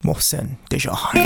محسن دژاهان.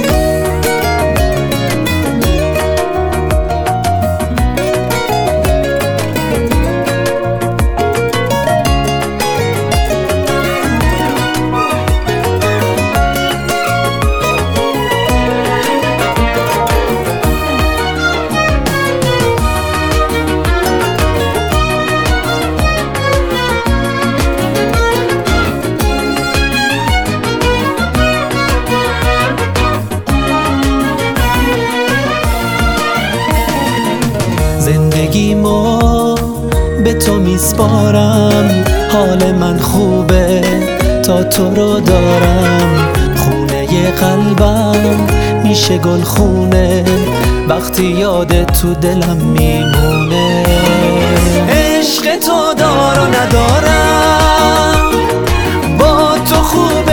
زندگیمو به تو میسپارم، حال من خوبه تا تو رو دارم. خونه قلبم میشه گل خونه وقتی یاد تو دلم میمونه. عشق تو دار و ندارم، با تو خوب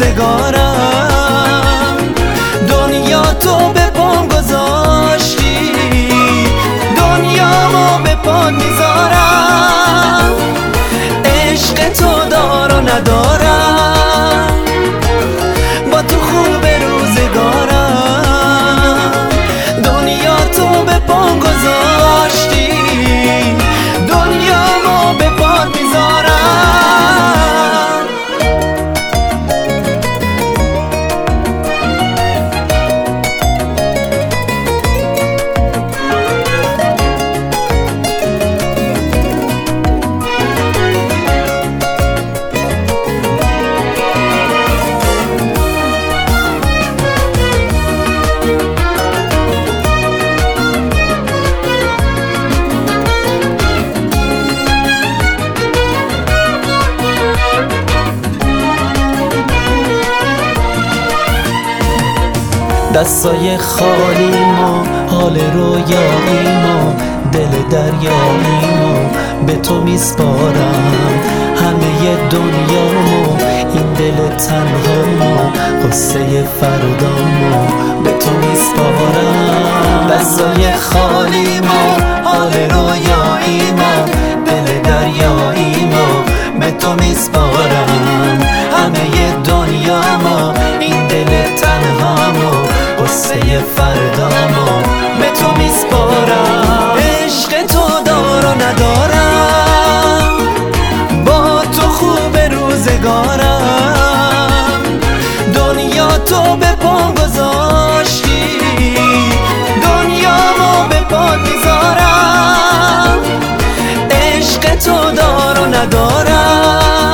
روزگارم. دنیا تو به پام گذاشتی، دنیامو به پات میذارم. عشق تو دار و ندارم، با تو خوب روزگارم. دنیا تو به پام گذاشتی، دنیامو به پات میذارم. دستای خالیمو، حال رویاییمو، دل دریاییمو به تو میسپارم. همه دنیامو، این دل تنهامو، قصه فردامو به تو میسپارم. دستای خالیمو، حال رویاییمو، دل دریاییمو به تو میسپارم. همه دنیامو، این دل تنهامو، قصه فردامو به تو میسپارم. عشق تو دار و ندارم، با تو خوب روزگارم. دنیا تو به پام گذاشتی، دنیامو به پات میذارم. عشق تو دار و ندارم،